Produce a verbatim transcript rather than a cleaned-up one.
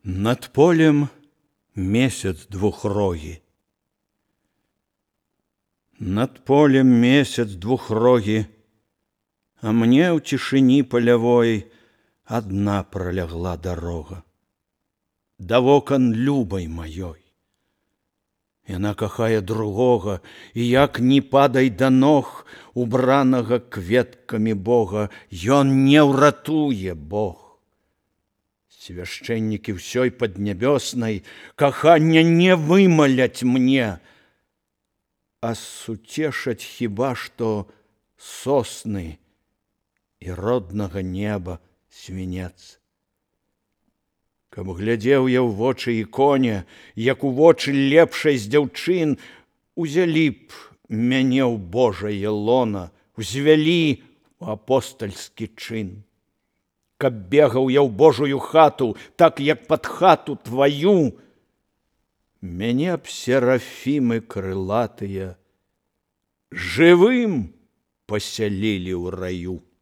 Над полем месяц двухрогі. Над полем месяц двухрогі, а мне ў цішыні палявой адна пролягла дарога. Да вокон любай маёй. Яна кахае другога, і як не падай да ног убранага кветкамі Бога, ён не ўратуе Бог. Свяшчэннікі ўсёй паднябёснай кахання не вымаляць мне, а суцешаць хіба што сосны і роднага неба свінец. Каб глядзеў я ў вочы іконе, як у вочы лепшай з дзяўчын, узялі б мяне ў Божае лона, узвялі ў апостальскі чын. Каб бегаў я ў Божую хату, так як пад хату тваю, мяне б серафімы крылатыя жывым пасялілі ў раю.